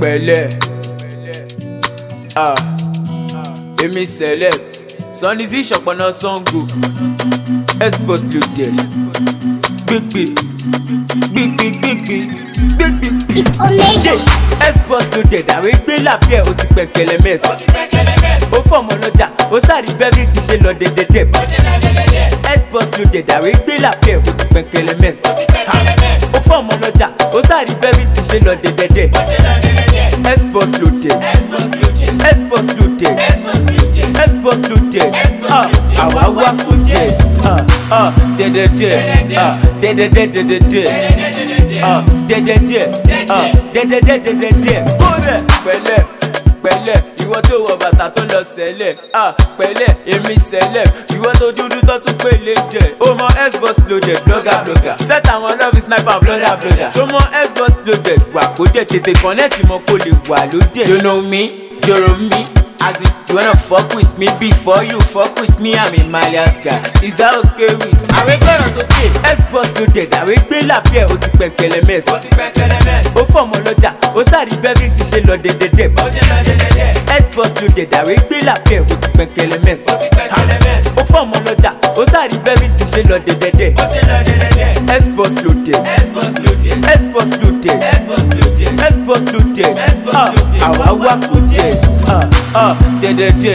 pẹ̀lẹ́ èmi celeb Sunny ṣọ̀pọ̀nà Sango S-Boss loaded gbígbí. It's Omega. S-Boss loaded àwé gbé làbẹ́ ó ti pẹ̀kẹ̀lẹ̀ mẹ́sì. Ó fọmọ lọ́jà ó sáré bẹ́bí ti ṣe lọ dédédé. S-Boss loaded àwé gbé làbẹ́ ó ti pẹ̀kẹ̀lẹ̀ mẹ́sì. Ó fọmọ lọ́jà ó sáré bẹ́bí ti ṣe lọ dédédé. S-Boss loaded S-Boss loaded S-Boss loaded àwa wá kú dé dédédé dédédé kórè pẹ̀lẹ́ ìwọ tó wọ bàtà tó lọ sẹ́lẹ̀ pẹ̀lẹ́ èmi sẹ́lẹ̀ ìwọ tó dúdú tó tún pèlè jẹ ó mọ S-Boss loaded blogger set àwọn love sniper blogger ṣó mọ S-Boss loaded wà kó dé tètè kọ́nẹ́ẹ̀tì mọ́ kó lè wà lóde. You know me, joro me. As if you wanna fuck with me before you fuck with me, I'm a Malias guy. Is that okay with you? Àwé sọ̀rọ̀ sókè. S-Boss loaded àwé gbé làbẹ́ ó ti pẹ̀kẹ̀lẹ̀ mẹ́sì. Ó fọmọ lọ́jà ó sáré bẹ́bí ti ṣe lọ dédédé. S-Boss loaded àwé gbé làbẹ́ ó ti pẹ̀kẹ̀lẹ̀ mẹ́sì. Ó fọmọ lọ́jà ó sáré bẹ́bí ti ṣe lọ dédédé. S-Boss loaded S-Boss loaded S-Boss loaded àwa wá kú dé. Dédédé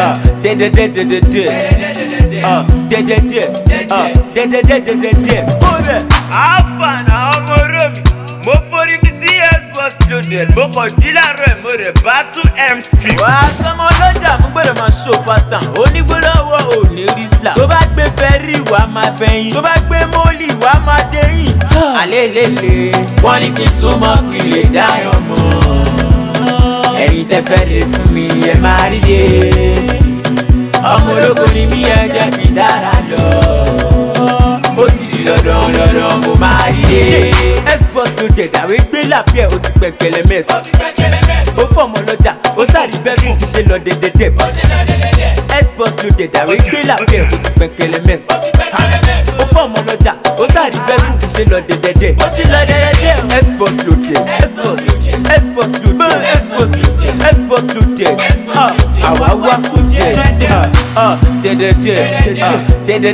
kórè. Àfààní ọmọ oró mi, mo forí mi sí S-Boss loaded, mo kàn jí láàárọ̀ ẹ̀ mo rẹ̀ bá tún M-Street. Wà á sọmọ lọ́jà mú gbọ́dọ̀ máa ṣó pátán onígbólọ́wọ́ ò ní rí sílà. Tó bá gbé fẹ́rí wàá máa fẹ́yìn, tó bá gbé mọ́lì wàá máa jẹ́yìn. Àlélélè wọ́n ní kí n súnmọ́ kí lè dáyọ̀ mọ́. Ẹ̀yin tẹ́ fẹ́ lè fún mi ẹ máa rí yé. Ọmọ ológo ni mí ẹ jẹ́ kí n dára lọ. Ó sì di dandan mo máa rí yé. S-Boss loaded àwé gbé làbẹ́ ó ti pẹ̀kẹ̀lẹ̀ mẹ́sì. Ó fọmọ lọ́jà ó sáré bẹ́bí ti ṣe lọ dédédé. S-Boss loaded àwé gbé làbẹ́ ó ti pẹ̀kẹ̀lẹ̀ mẹ́sì. Ó fọmọ lọ́jà ó sáré bẹ́bí ti ṣe lọ dédédé. S-Boss loaded S-Boss loaded S-Boss loaded àwa wá kú dé. Dédédé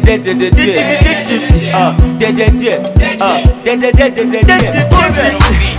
kórè.